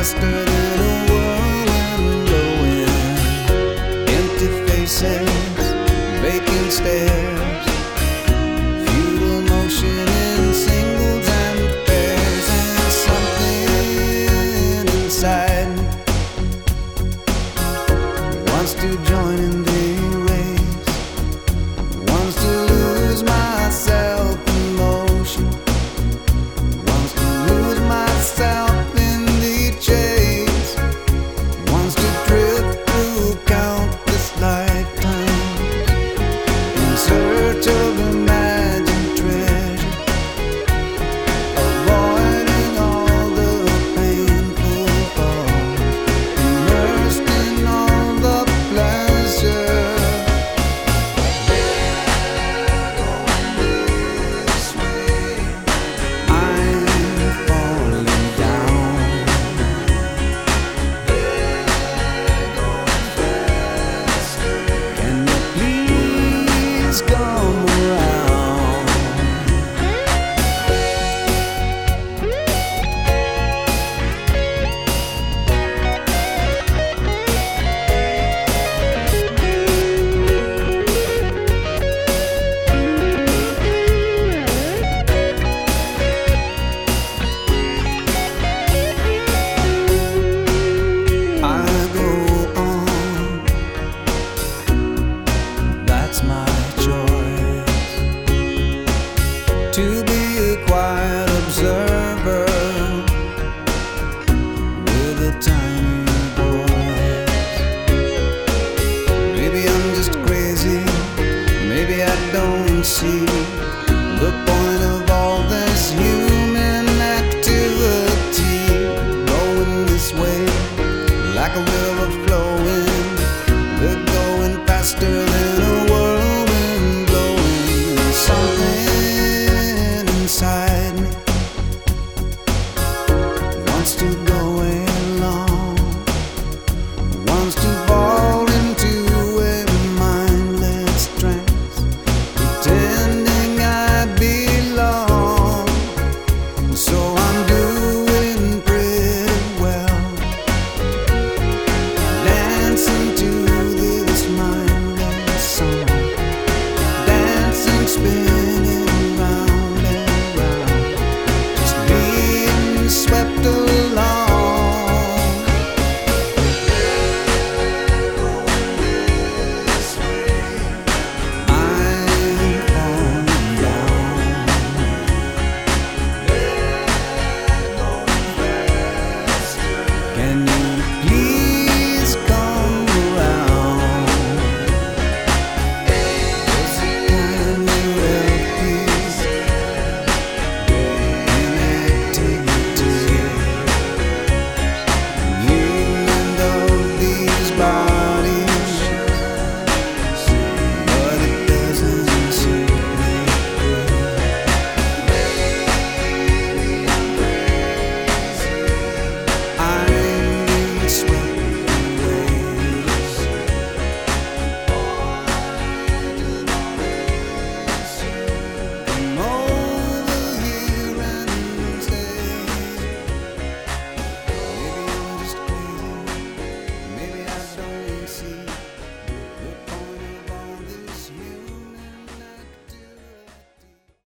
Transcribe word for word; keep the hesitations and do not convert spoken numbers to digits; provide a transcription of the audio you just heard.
faster than a whirlwind blowing. Empty faces, vacant stares, futile motion in singles and pairs, and something inside wants to join in the race, wants to lose myself in motion, wants to lose myself in the chase, wants to drift through countless lifetimes in search of imagined treasure, avoiding all the painful falls, immersed in all the pleasure. Come around. I go on, that's my choice, to be a quiet observer with a tiny voice. Maybe I'm just crazy, maybe I don't see the point of all this human activity, going this way like a river flowing, we're going faster than a whirlwind blowing. Something inside me wants to go